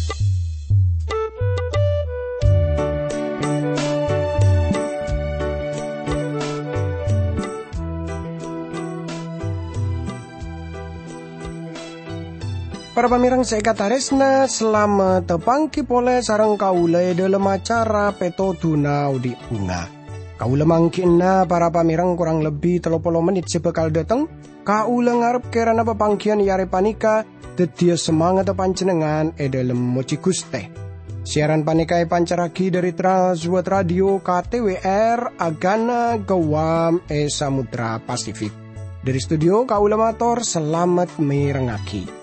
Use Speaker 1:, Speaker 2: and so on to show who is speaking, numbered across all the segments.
Speaker 1: Para pamirang sekataresna, selamat tepangki pole sareng kaula dalam acara Peto Tuna Udi Bunga. Kaula mangkinna para pamirang kurang lebih 30 menit sebekal dateng. Kaula ngarep kerana pepangkian yare panika tetia semangat panjenengan dalam moci Guste. Siaran panika pancaraki dari Transworld Radio KTWR Agana Gawam Samudra Pasifik. Dari studio kaula matur selamat mirengaki.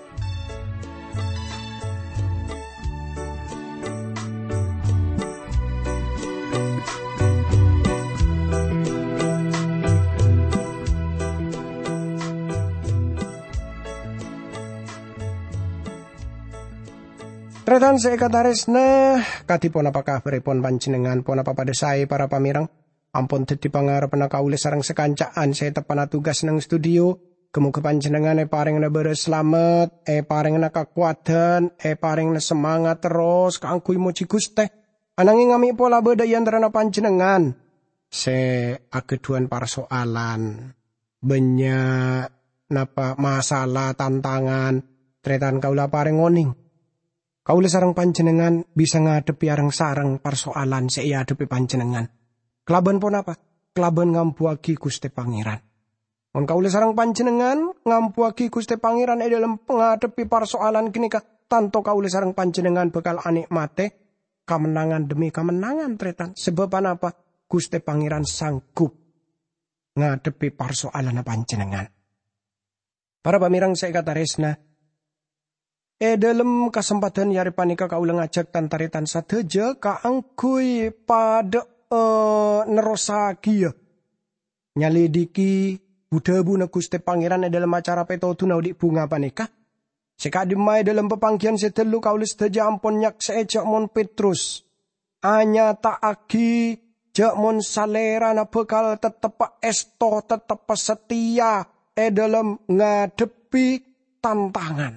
Speaker 1: Tretan sekataresna, katipun apa kabaripun panjenengan pun apa pada saya para pamirang. Ampun teti pangarepna kaula sareng sekancaan saya tepana tugas nang studio. Kemuka panjenengan paring na bereslamet, paring na kakuatan, paring na semangat terus kaangkuy moci Guste. Ananging ngami pola beda yandrana panjenengan. Se akeduan persoalan, banyak napa masalah tantangan, tretan kaula paring ngoning. Kaula sareng panjenengan bisa ngadepi areng sareng persoalan saya adepi panjenengan. Kelaban pun apa? Kelaban ngampuaki Gusti Pangeran. On kaula sareng panjenengan ngampuaki Gusti Pangeran dalam ngadepi persoalan kini tanto kaula sareng panjenengan bakal anikmate kemenangan demi kemenangan tretan. Sebab apa? Gusti Pangeran sanggup ngadepi persoalan panjenengan. Para pamirang saya kata resna. Dalam kesempatan yari panika kaula ngajak tantaritan sateja kaangkuy pada nerosaki ya. Nyalidiki budabu na Gusti Pangeran dalam acara Peto Tuna Udi Bunga panika. Sekadimai dalam pepangkian setelu kaula sateja ampun nyak seejak mon Petrus. Anya taaki jak mon salera na bekal tetep esto tetep setia dalam ngadepi tantangan.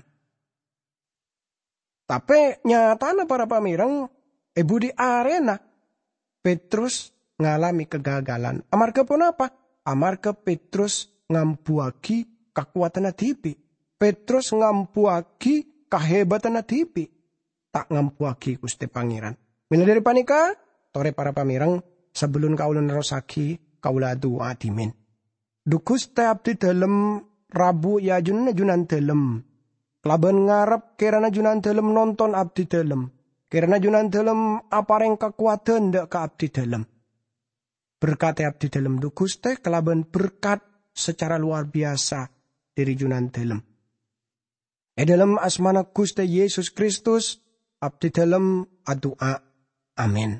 Speaker 1: Tapi nyatana para pamirang di arena Petrus ngalami kegagalan. Amarga pun apa? Amarga Petrus ngampuaki kekuatan tipi. Petrus ngampuaki kehebatan tipi. Tak ngampuaki Gusti Pangeran. Mila dari panika, tore para pamirang sebelum kaula nerosaki kaula doa dimen. Dukus abdi dalam Rabu ya junan dalam. Laban ngarep kerana junan dalam nonton abdi dalam. Kerana junan dalam apareng kekuatan ndak ke abdi dalam. Berkat abdi dalam du Gusti kelaban berkat secara luar biasa dari junan dalam. Dalam asmana Gusti Yesus Kristus abdi dalam adua. Amin.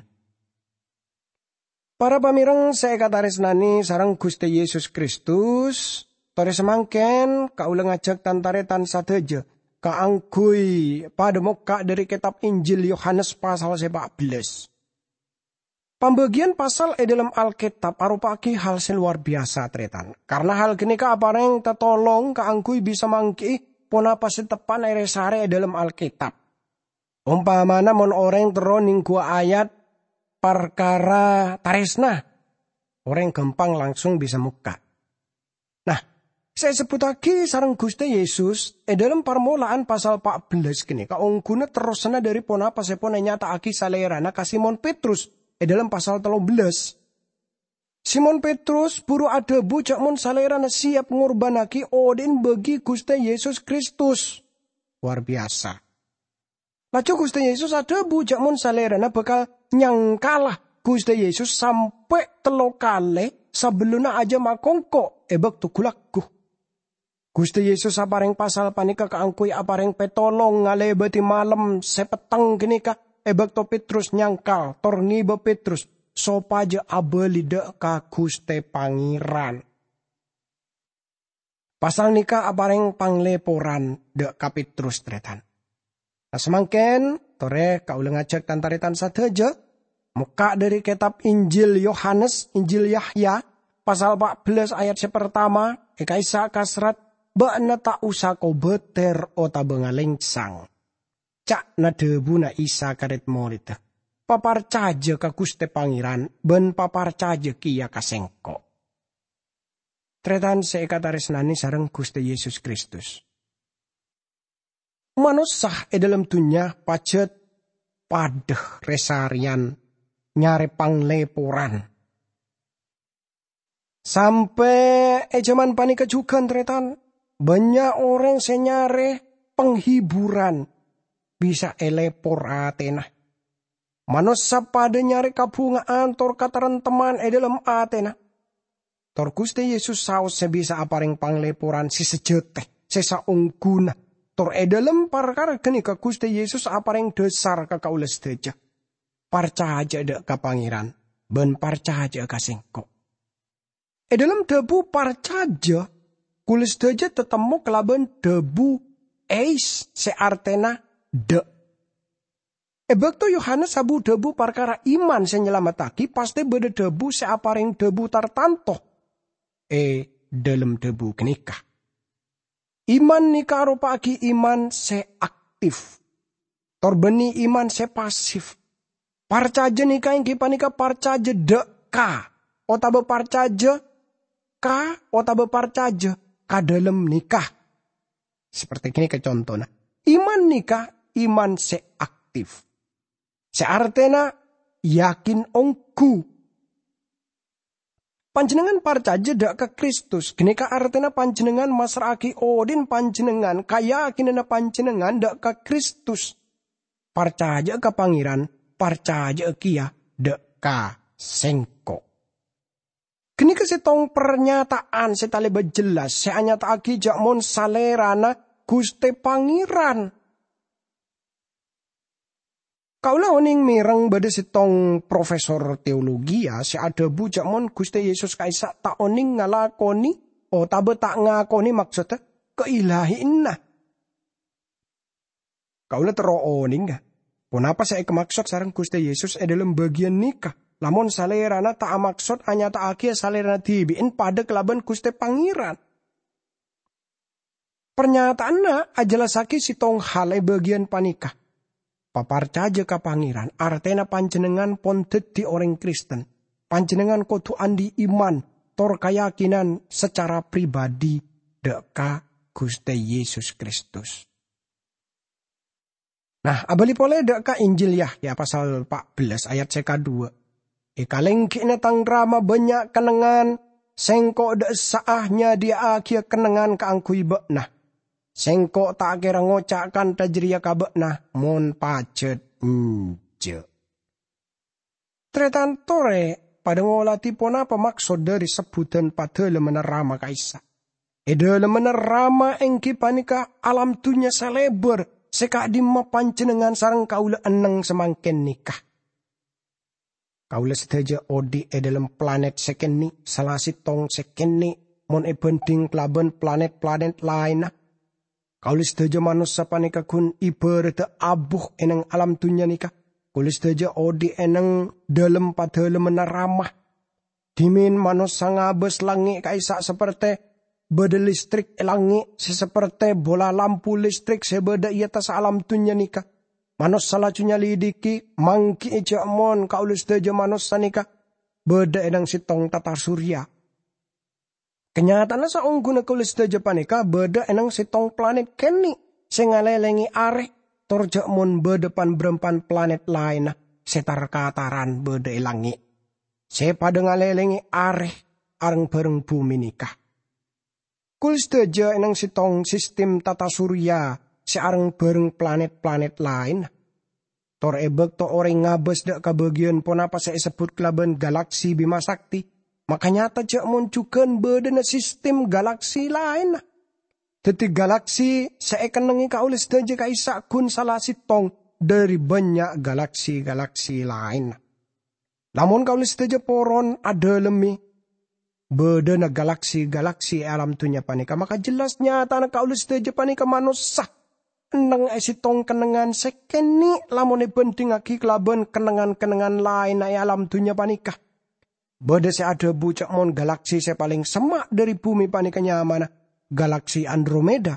Speaker 1: Para pamirang saya kataresnani sareng Gusti Yesus Kristus. Tore semangken kaula ngajak tantaretan sateja. Kaangkuy pada muka dari kitab Injil Yohanes pasal 14. Pembagian pasal dalam Alkitab arupaki hal luar biasa tretan. Karena hal kini apareng tetolong kaangkuy bisa mangki puna pasitepan sare dalam Alkitab. Umpamana mon orang teroning gua ayat perkara taresna. Orang gampang langsung bisa muka. Nah, saya sebut lagi sareng Gusti Yesus dalam permulaan pasal 14 kini. Kaungguna terusna dari pona pasepona nyata aki salerana ka Simon Petrus dalam pasal 13. Simon Petrus buru ada bujak mon salerana siap ngurbanaki odin bagi Gusti Yesus Kristus. Luar biasa. Laju Gusti Yesus ada bujak mon salerana bakal nyangkalah Gusti Yesus sampai 3 kali sebelumnya aja makongko ebek tukulaku. Gusti Yesus apareng pasal panika kaangkuy apareng petolong ngalebeti malam sepeteng kenika ebek to Petrus nyangkal torngi be Petrus sopaja abelide ka Gusti Pangeran. Pasal nika apareng pangleporan de ka Petrus tretan. Nah semangken tore kaula ngajak tantaritan sadeja muka dari kitab Injil Yohanes, Injil Yahya pasal 14 ayat pertama kaisa kasrat bakna tak usah kau beter ota bengalengsang. cak na debu na isa karet morita. Paparcaja ka Guste Pangeran, ben paparcaja kia kasengko. Tretan seikataresnani sareng Guste Yesus Kristus. Manusah dalam dunya pacet padeh resarian nyare pangleporan. Sampai zaman panika juga tretan, banyak orang senyare penghiburan bisa elepor Atena. Manusia pada nyare kabungaan tor kataran teman dalam Atena. Tor Gusti Yesus saus sebisa aparing pangleporan si sejete sesa ungguna. Tor dalam perkara geni ka Gusti Yesus aparing dasar ka kaules deja. Parcaja dek ka pangeran, ben parcaja ka sengko. Dalam debu parcaja, kulis deja tetemu kelaban debu eis seartena de. Bekto Yohanes sabu debu perkara iman senyelamataki pasti beda debu seaparing debu tartanto. Dalam debu kenikah. Iman nikah rupaki iman seaktif. Torbeni iman sepasif. Parcaja nikah yang kipanika parcaja deka. Otabe parcaja ka otabe parcaja ka dalam nikah. Seperti ini ke contohnya. Iman nikah iman seaktif. Seartena yakin ongku. Panjenengan parcaja dak ke Kristus. Genika artena panjenengan masraki odin panjenengan. Kayakinana panjenengan dak ke Kristus. Parcaja ke pangeran. Parcaja kia dak ka sengko. Genika setong pernyataan setale bejelas. Seanyata aki jakmon salerana Guste Pangeran. Kaulah oning mireng bade setong profesor teologi ya, si ada bujak mon Gusti Yesus kaisa tak oning ngalakoni, tabe tak ngakoni maksudnya keilahin nah. Kaulah tero oning ga. Kenapa saya kemaksud sareng Gusti Yesus dalam bagian nikah? Lamun salerana tak maksud hanya tak akhir salerana dibiin pada kelaban Gusti Pangeran. Pernyataannya ajalah saki sitong hale bagian panikah. Paparcaja ka pangeran, artena panjenengan pon dadi orang Kristen. Panjenengan kudu andi iman, tor keyakinan secara pribadi deka Gusti Yesus Kristus. Nah, abali pole deka Injil ya pasal 14 ayat seka 2. Ikalengki netang drama banyak kenangan, sengko de saahnya dia akhir kenangan kaangkui beknah. Sengko tak kira ngocakan tajriya kabekna mon pacet nje. Tretan tore pada ngolati pona pemaksud dari sebutan pada lemenerama kaisa. Eda lemenerama engki panika alam dunya seleber seka dimma panjenengan sareng kaula eneng semangken nikah. Kaula sedaja odi dalam planet sekeni salah sitong sekeni mon banding kelaban planet-planet lainah. Kaulis daja manusia panika kun ibarat abuh eneng alam dunya nikah. Kaulis daja odi eneng dalam pada lemenaramah. Dimin manusia ngabes langi kaisa seperti beda listrik langi. Seperti bola lampu listrik sebeda ia tas alam dunya nikah. Manusia lacunya lidiki mangki ijamon kaulis daja manusia nikah. Beda eneng sitong tata surya. Kenyataannya saung guna kulis daja panika beda enang sitong planet keni sengalelengi are torjak mon bedepan berempan planet lain setar kataran beda elangi. Sepada ngalelengi are areng bareng bumi nikah. Kulis daja enang sitong sistem tata surya seareng bareng planet-planet lain. Tor ebek to orang ngabes dak kabagian pon apa saya sebut kelaban galaksi Bima Sakti. Makanya tajak muncukan beda sistem galaksi lain. Teti galaksi seekenengi kaulis daja kaisa kun salah sitong dari banyak galaksi-galaksi lain. Namun kaulis daja poron ada lemi beda na galaksi-galaksi alam dunya panika. Maka jelasnya tanah kaulis daja panika manusia. Eneng sitong kenangan sekeni lamun penting aki kelaban kenangan-kenangan lain ay alam dunya panika. Beda se ada bucak mon galaksi saya paling semak dari bumi panikanya mana? Galaksi Andromeda.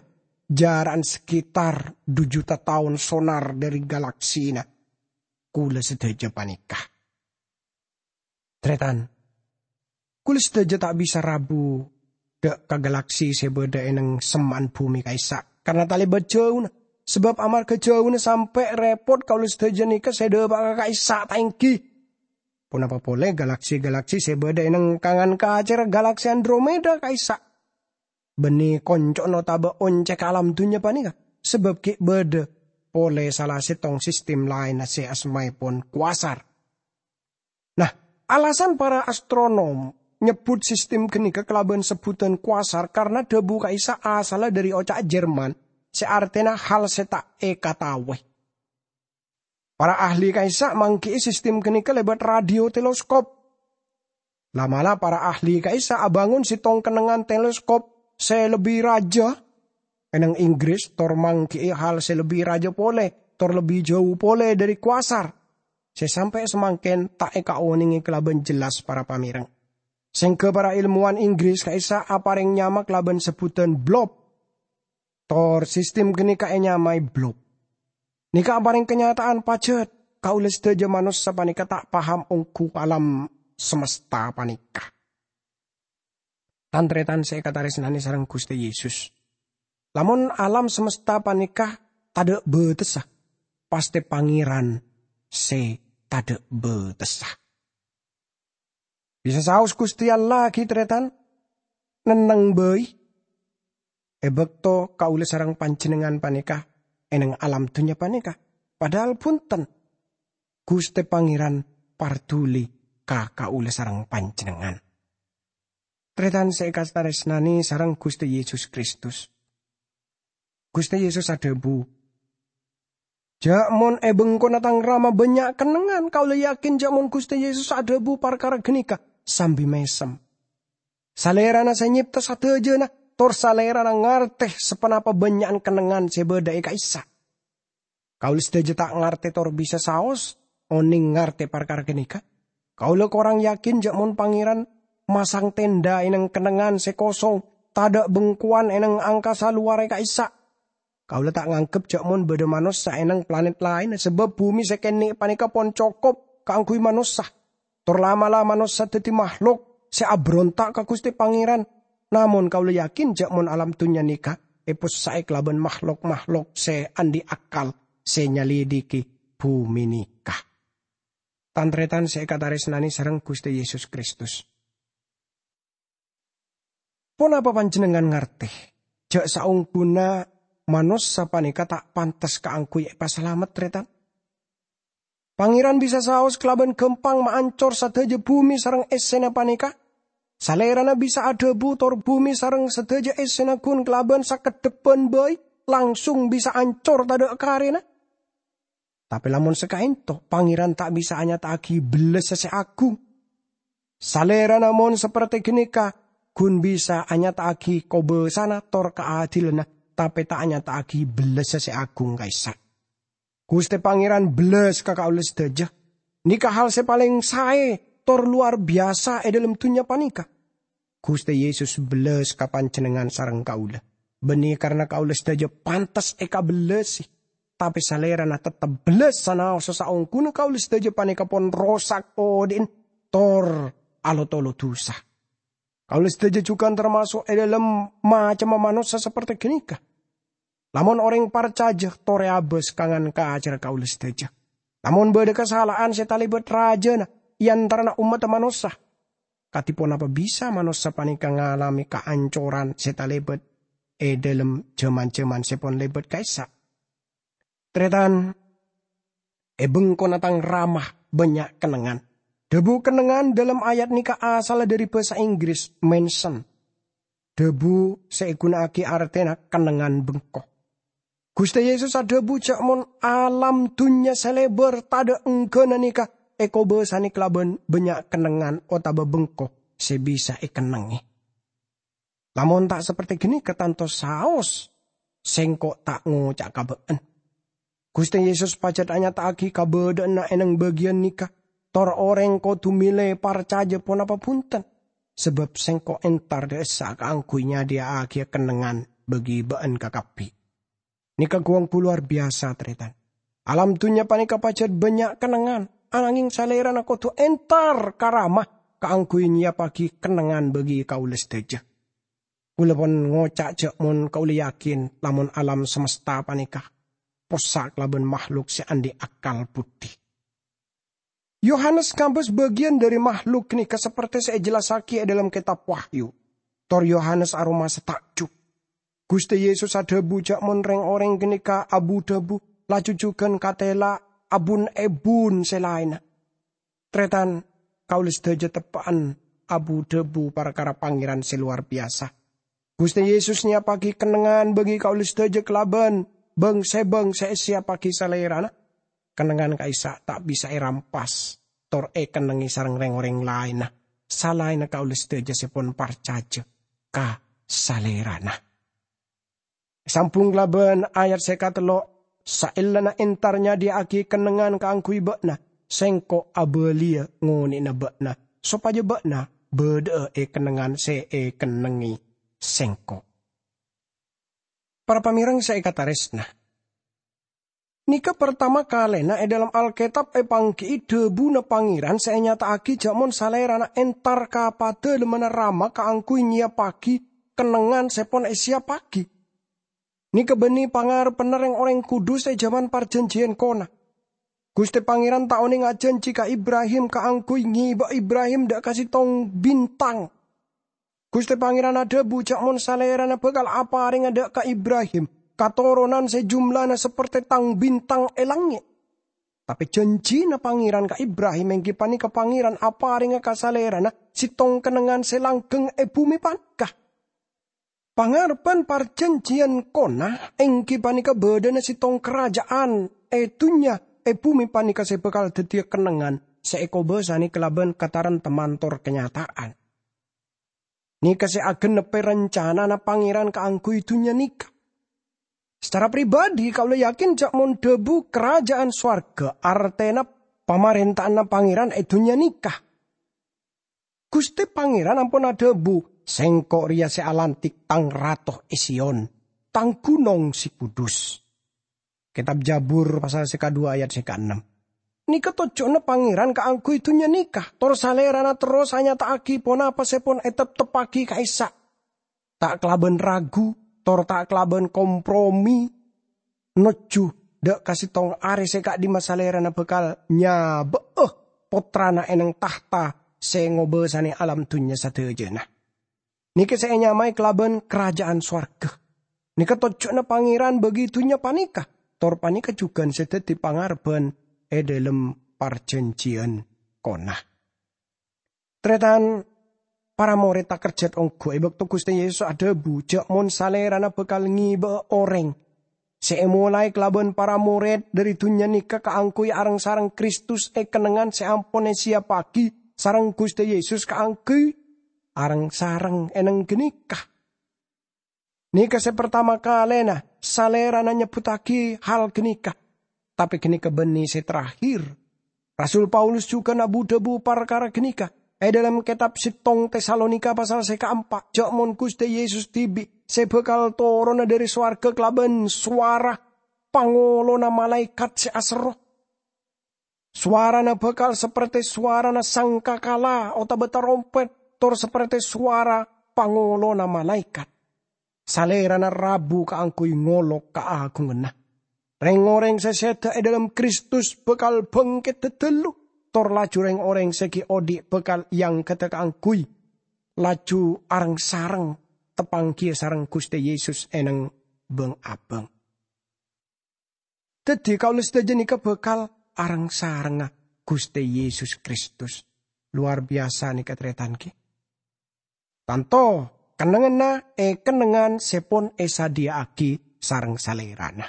Speaker 1: jaran sekitar 2 juta tahun sonar dari galaksi na. Kula sedaja panikah. Tretan, kula sedaja tak bisa rabu dek ke galaksi sebeda eneng seman bumi kaisa. Karena talibat jauh na. Sebab amarga jauh na sampai repot kula sedaja nikah seda baka kaisa taingki. Pun apa boleh galaksi-galaksi sebeda eneng kangan kacer galaksi Andromeda kaisa. Beni konco notaba oncek alam dunia panika. Sebab ki beda oleh salah setong sistem lain na si asmai pun kuasar. Nah, alasan para astronom nyebut sistem kenika kelaban sebutan kuasar karena debu kaisa asalnya dari ocak Jerman. Seartinya hal setak kataweh. Para ahli kaisa mangki sistem kenika lebat radio teleskop. Lamalah para ahli kaisa abangun sitong kenengan teleskop selebih raja. Enang Inggris tor mangki hal selebih raja pole, tor lebih jauh pole dari kuasar. Sampai semangken tak oningi kelaban jelas para pamireng. Sengke para ilmuwan Inggris kaisa apareng nyama kelaban sebutan blob. Tor sistem kenika nyamai blob. Nika apareng kenyataan pacet. Kaulah sedaja manusia panika tak paham ungku alam semesta panika. Tantretan saya kataris nani sareng Gusti Yesus. Lamun alam semesta panika tada betesah. Pasti pangeran se tada betesah. Bisa saus Gusti Allah kitretan. Neneng bayi. Ebekto kaulah sareng panjenengan panika. Eneng alam dunia panika. Padahal punten. Gusti pangeran partuli kaulah sareng panjenengan. Tretan seikas taresnani sareng Gusti Yesus Kristus. Gusti Yesus adebu. Jakmon bengko natang rama banyak kenengan. Kaulah yakin jakmon Gusti Yesus adebu parkara genika. Sambi mesem. Salerana senyipta sateja na. Tor salerana ngarteh sepenapa banyak kenengan sebeda kaisa. Kaulah sedaja tak ngarte tor bisa saos. Oning ngarte parkara genika. Kaulah korang yakin jakmon pangeran masang tenda eneng kenengan sekosong. Tada bengkuan eneng angkasa luar kaisa. Kaulah tak ngangkep jakmon beda manusia eneng planet lain. Sebab bumi sekene panika pon cokop kaangkui manusia. Tor lama-lama manusia teti makhluk. Seabrontak ka Gusti pangeran. Namun kaulah yakin jakmon alam dunya nika. Epos sae kelaban makhluk-makhluk se andi akal. Se nyalidiki bumi nika. Tantretan se kataris nani sareng Gusti Yesus Kristus. Pon apa panjenengan ngerteh. Jak saungguna manusia panika tak pantas kaangkui pasalamet tretan. Pangeran bisa saos kelaban gempang maancor sadeja bumi sareng esena panika. Salerana bisa adebu tor bumi sareng sedaja esena kun kelaban sakedepan bayi. Langsung bisa ancor tada karena. Tapi lamun sekainto pangeran tak bisa anyataki beles sese agung. Salerana mon seperti genika. Kun bisa anyataki kobe sana tor keadilana. Tapi tak anyataki beles sese agung kaisa. Gusti pangeran beles kakaulah sedaja. Nika hal sepaling sae. Tor luar biasa dalam dunia panika. Gusti Yesus beles kapanjenengan sareng kaulah. Benih karena kaulah sedaja pantas eka belesi. Tapi salerana tetap beles sana sesaung kuno kaulah sedaja panika pon rosak odin. Tor alotolo dosa. Kaulah sedaja juga termasuk dalam macam manusia seperti genika. Lamun orang parcaja tore abes kangen kacar kaulah sedaja. Lamun beda kesalahan setalibat raja na. Yantarana umat manusia. Katipun apa bisa manusia panika ngalami kehancuran setalebet dalam jaman-jaman sepon lebet kaisa. Tretan bengko natang ramah banyak kenengan. Debu kenengan dalam ayat nika asal dari bahasa Inggris mention. Debu segunaki artena kenengan bengko. Gusti Yesus adebu jakmon alam dunya seleber tada enggana nika. Eko besani kelaban banyak kenengan otaba bengkok sebisa ikenengi. Lamun tak seperti gini ketanto saos sengkok tak ngucak kabeen. Gusti Yesus pacet anyataki kabeden na eneng bagian nikah. Tor oreng ko tumile parcaja pon apa punten. Sebab sengkok entar desa kaangkuinya dia akhir kenengan bagi been kakapi. Nika guangku luar biasa tretan. Alam dunya panika pacet banyak kenangan. Ananging salerana koto entar karamah kaangkui nya pagi kenangan bagi kaules teja. Kula pun ngocak cek mun kauli yakin lamun alam semesta panika posak laban makhluk seandi akal budi. Yohanes kampus bagian dari makhluk nika seperti saya jelasaki dalam kitab Wahyu. Tor Yohanes aroma setakjub. Gusti Yesus ada bujak mun reng orang genika abu debu laju jugan katela abun ebun selaina. Tretan kaulis deja tepaan abu debu para pangeran seluar biasa. Gusti Yesusnya pagi kenangan bagi kaulis deja kelaban beng sesia pagi salerana. Kenangan kaisa tak bisa irampas. Tor kenangi sarang reng-reng lain. Salaina kaulis deja sepon parcaja ka salerana. Sampung laban ayat sekatelo. Sailana entarnya dia aki kenangan kaangkui bakna. Sengko abelia ngoni na bakna. Sopaja bakna beda kenangan kenangi sengko. Para pamirang saya kataresna. Nika pertama kalena dalam Alkitab pangki debu na pangeran saya nyata aki jamon salerana entar kapate lemana rama kaangkui nyia pagi kenangan sepon esia pagi. Ni kebeni pangar penereng orang kudus zaman perjanjian kona. Gusti pangeran tak oning ajan jika Ibrahim kaangkui ngiba Ibrahim dak kasih tong bintang. Gusti pangeran ada bujak mon salerana bekal apa ring ada ka Ibrahim. Katoronan sejumlahna seperti tang bintang elangnya. Tapi janji na pangeran ka Ibrahim yang kipani ke pangeran apa ring ka salerana si tong kenangan selanggeng bumi pankah. Pangarpan perjanjian kona engki panika bedana si tong kerajaan etunya bumi panika sebekal detia kenangan seeko besani kelaban kataran temantor kenyataan. Nika seagen nepe rencana na pangeran kaangku itunya nikah. Secara pribadi kalau yakin jak mon debu kerajaan swarga artena pamerintahan na pangeran etunya nikah. Gusti pangeran ampun ada debu. Sengkok ria se alantik tang ratoh Ision, tang gunung si kudus. Kitab Jabur pasal seka 2 ayat seka 6. Nika tojokna pangeran kaangku itunya nikah. Tor salerana terus hanya tak aki pon apa sepon etep tepaki kaisa. Tak kelaban ragu, tor tak kelaban kompromi. Noju dak kasih tong are seka di masalerana bekal nyabe potrana eneng tahta sengobesani alam dunya sadejena. Nika saya nyamai kelaban kerajaan swarga. Nika tojokna pangeran begitunya panika. Tor panika juga sedet di pangarban dalam perjanjian kona. Tretan para murid tak kerjat onggo waktu Gusti Yesus ada bujak mon salerana bekal ngiba orang. Saya mulai kelaban para murid dari dunia nika kaangkui arang sarang Kristus kenengan seampone siapa pagi sarang Gusti Yesus kaangkui arang sarang eneng genikah. Nika pertama kali salerana nyebutaki hal genikah. Tapi genikah beni terakhir. Rasul Paulus juga nabu debu perkara genikah. Dalam kitab Sitong Tesalonika pasal seka-4. Jak mon Gusti Yesus tibi. Sebekal torona dari swarga kelaban suara pangolona malaikat seasroh. Suarana bekal seperti suarana sangkakala atau betarompet. Tor seperti suara pangolona malaikat. Salerana rabu kaangkui ngolok kaagungan. Reng-oreng seseda dalam Kristus bekal bangkit dedelu. Tor laju reng-oreng segi odik bekal yang kata kaangkui. Laju arang sarang tepang kia sarang Gusti Yesus eneng beng abeng. Jadi kalau sedaja nika bekal arang sarang Gusti Yesus Kristus. Luar biasa nika tretan ki. Tanto kenengan kenengan sepon esadia aki sarang salerana.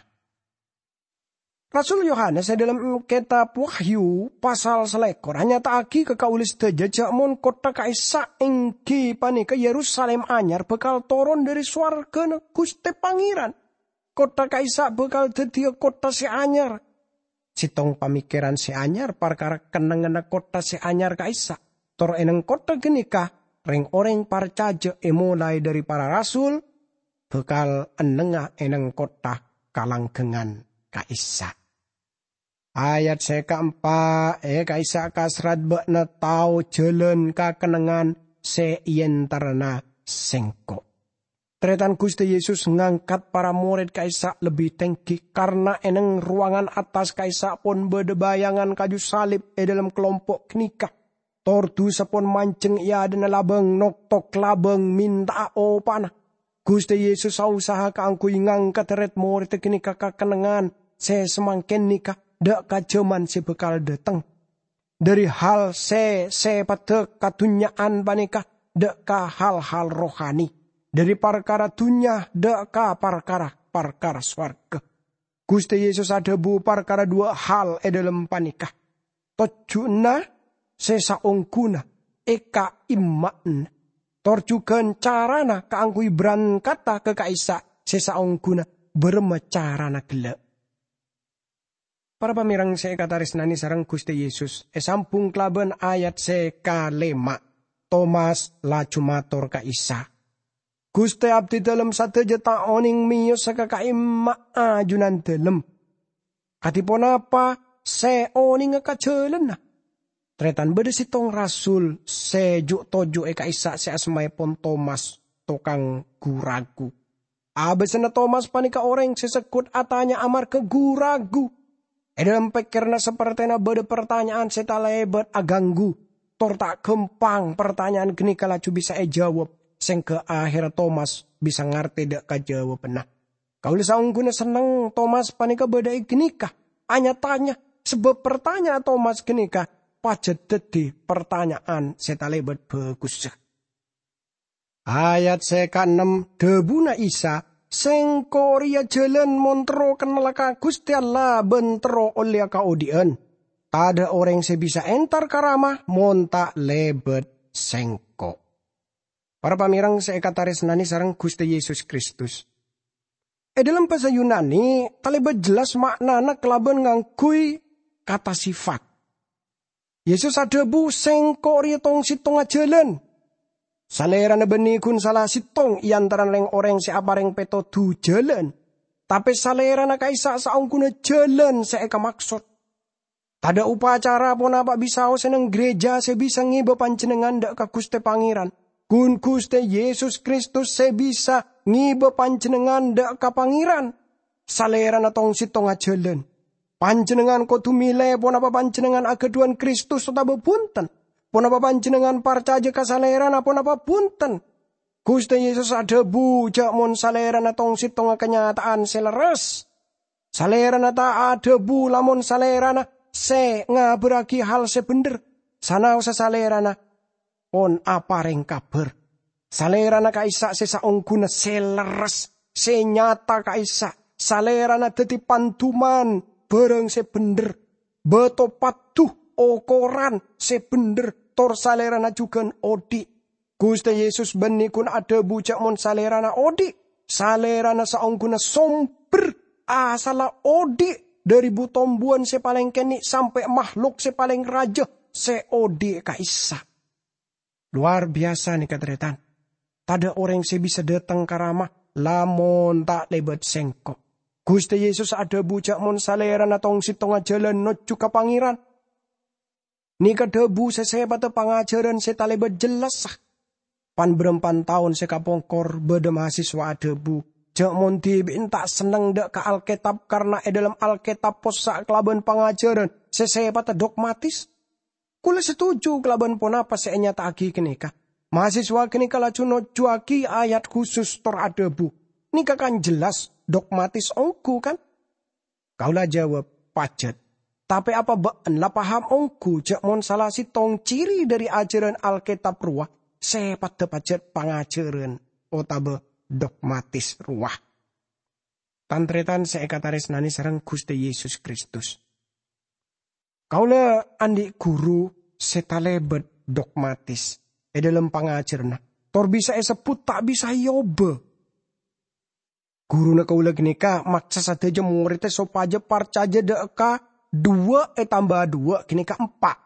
Speaker 1: Rasul Yohanes dalam kitab Wahyu pasal selekor hanya tak aki ke kaulis tejajak mon kota kaisa engki panika Yerusalem anyar bekal toron dari swarga Gusti Pangeran. Kota kaisa bekal dadi kota si anyar. Sitong pamikiran si anyar perkara kenengan kota si anyar kaisa. Tor eneng kota genikah. Reng orang parcaja mulai dari para rasul bekal enengah eneng kota kalanggengan kaisa. Ayat keempat, kaisa kasrat bekna tau jelen kakenengan seien terna sengko. Tretan Gusti Yesus ngangkat para murid kaisa lebih tinggi karena eneng ruangan atas kaisa pun bedebayangan kaju salib dalam kelompok kenikah. Tordu sepon manceng ia dena labeng noktok labeng minta opana. Gusti Yesus usaha kaangkui ngangkat ret murid kenikah kakenengan se semangken nikah dak kajaman se bekal dateng. Dari hal se patek katunyaan panikah dak ka hal-hal rohani. Dari perkara dunia deka perkara swarga. Gusti Yesus ada bu perkara dua hal dalam panikah. Tojuna sesa ongkuna eka iman. Torjugan carana kaangkui berangkata ke kaisa sesa ongkuna bermecarana gelap. Para pamirang saya kataris nani sarang Gusti Yesus. Sampung klaben ayat sekalema. Thomas laju matur kaisa. Gusti abdi dalam sateja ta oning miyo sakakaima ajunan dalam. Katipun apa se oning ngakajelen na. Tretan beda sitong rasul sejuk tojo eka isa se asmai pon Thomas tokang guragu. Abesena Thomas panika orang sesekut atanya amar ke guragu. Dalam pikirna sepertina beda pertanyaan seta lebat aganggu. Tor tak kempang pertanyaan geni kalaju bisa jawab. Seng ke akhir Thomas bisa ngerti dak kajawab nah. Kau lisaung guna seneng Thomas panika beda genikah. Anya tanya sebab pertanyaan Thomas genikah. Pajet dedi pertanyaan setalebat bagus. Ayat seka-6 debuna Isa. Seng korea jalan montro kenalaka Gusti Allah bentro oleh kaudien. Tada orang sebisa entar karamah monta lebet sengko. Para pamirang seekataris nani sarang Gusti Yesus Kristus. Dalam bahasa Yunani, talibat jelas maknana kelaban ngangkui kata sifat. Yesus adebu sengko rietong sitong ajalan. Salerana benikun salah sitong iantaran leng orang seapareng peto du jalan. Tapi salerana kaisa saungkuna jalan seeka maksud. Tada upacara pun apa bisa seneng gereja sebisa ngiba panjenengan dak ka Gusti Pangeran. Kun Gusti Yesus Kristus sebisa ngiba panjenengan dak ka Pangeran. Salerana tong sitong ajalan. Panjenengan kudu milih pun apa panjenengan agaduan Kristus utawa punten. Pun apa panjenengan parcaja ka salerana pun apa punten. Gusti Yesus adebu jak mon salerana tong sitong kenyataan seleres. Salerana ta adebu lamun salerana se ngaberagi hal sebender. Sanau salerana on apa reng kabar. Salerana kaisa sesaungguna seleres. Senyata kaisa. Salerana dadi pantuman bareng sebender. Beto patuh okoran sebender. Tor salerana juga odi. Gusti Yesus benikun ada bujak mon salerana odi. Salerana saungguna somber. Asala odi. Dari butombuan se paling keni sampai makhluk se paling raja. Se odi kaisa. Luar biasa nih katretan. Tada orang se bisa datang karamah. Lamon tak lebat sengkok. Gusti Yesus ada bujak mon salerana tong sitonga jalan noju ka pangeran. Nika debu sesebat pengajaran setalebat jelas sah. Pan berempan tahun sekapongkor beda mahasiswa debu. Jak monti bintak seneng dak ke Alkitab karena dalam Alkitab posak kelaban pengajaran sesebat dogmatis. Kula setuju kelaban pun apa senyata agi kenika. Mahasiswa kenika laju nojuaki ayat khusus tor adebu. Nika kan jelas dogmatis ongku kan. Kaulah jawab pajet. Tapi apa baan lah paham ongku jak mon salah si tong ciri dari ajaran Alkitab ruah. Sepat tepajet pengajaran otabe dogmatis ruah. Tantretan seekataris nani sarang Gusti Yesus Kristus. Kaulah andi guru setalebet dogmatis. Dalam pengajaran. Tor bisa sebut tak bisa yoba. Guru na kaulah genika maksa saja muridnya sopaja parcaja deka. 2 tambah 2 kini ke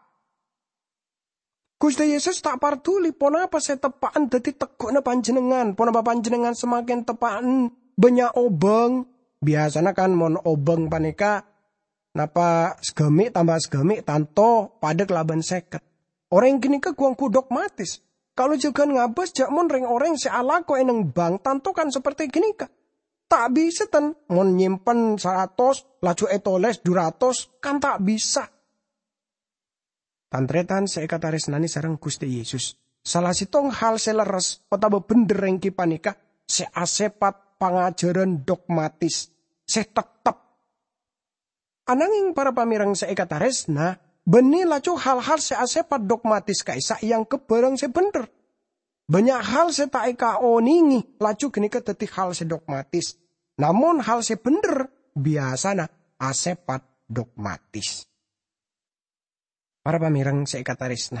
Speaker 1: 4. Gusti Yesus tak partuli pon apa saya tepaan dadi tekukna panjenengan. Pon apa panjenengan semakin tepaan banyak obeng. Biasanya kan mon obeng panika napa segemik tambah segemik tanto pada kelaban seket. Orang gini ke guangku dogmatis. Kalau juga ngabes jak mon ring orang seala ko eneng bang tanto kan seperti gini ka. Tak bisa ten mon nyimpen 100 laju etoles 200 kan tak bisa. Tantretan seekataris nani sareng Gusti Yesus. Salah sitong hal seleres otaba bener rengki panika seasepat pangajaran dogmatis setetep. Ananging para pamirang seekataris nah beni laju hal-hal seasepat dogmatis kaisa yang kebarang sebener. Banyak hal tak eka oningi laju geni keteti hal sedogmatis. Namun hal sebener biasana asepat dogmatis. Para pamirang seekatarisna.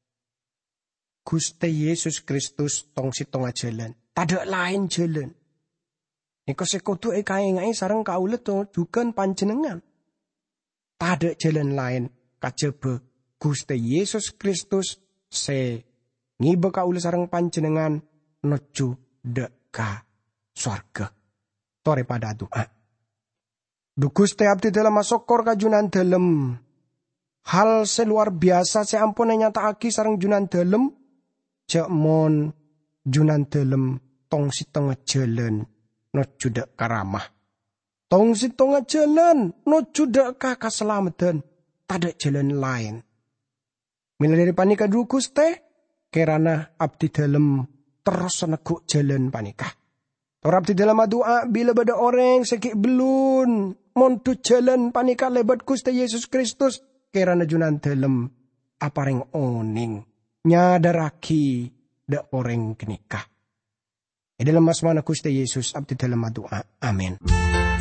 Speaker 1: Gusti Yesus Kristus tong sitong jalan. Tada lain jalan. Niko sekutu eka ngai sareng kaula to jukan panjenengan. Tada jalan lain kajaba Gusti Yesus Kristus se ngiba kaula sareng panjenengan nuju deka swarga. Tore pada doa. Gusti abdi dalam masokor kajunan dalem. Hal seluar biasa seampun nyataake sareng junan dalem. Jak mon junan dalem tong sitong jalan nuju deka ramah. Tong sitong jalan nuju deka kaselamatan. Tada jalan lain. Mila dari panika dulu Gusti kerana abdi dalam terus neguk jalan panikah. Tor abdi dalam doa bila bada orang sekik belun montu jalan panikah lebat Gusti Yesus Kristus kerana junan dalam apareng oning nyadaraki da orang kenikah. Dalam asmana Gusti Yesus abdi dalam doa. Amin.